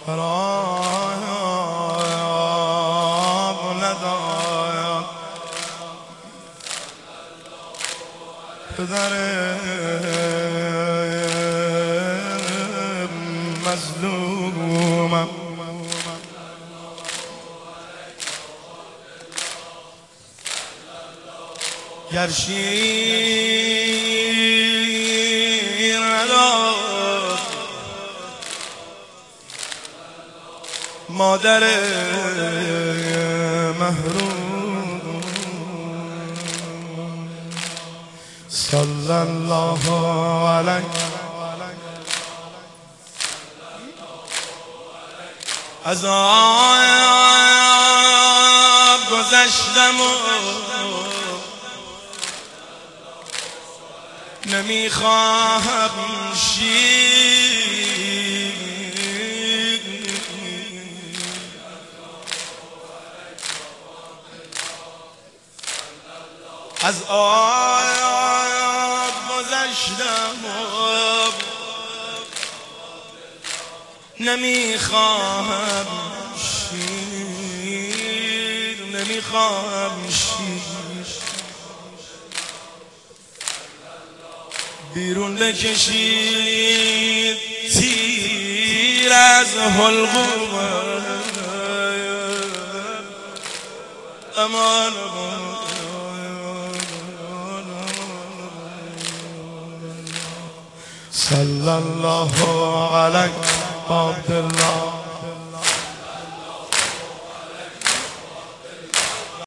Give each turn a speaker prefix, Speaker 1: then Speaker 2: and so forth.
Speaker 1: فراغ نداد پدر مظلومم گر شیر نداد مادر محروم صلی الله علیه از آب گذشتم و نمیخواهم شیر از آب گذشتم و نمیخواهم شیر بیرون بکشید تیر از حلقوم امان صلی الله علیه عبدالله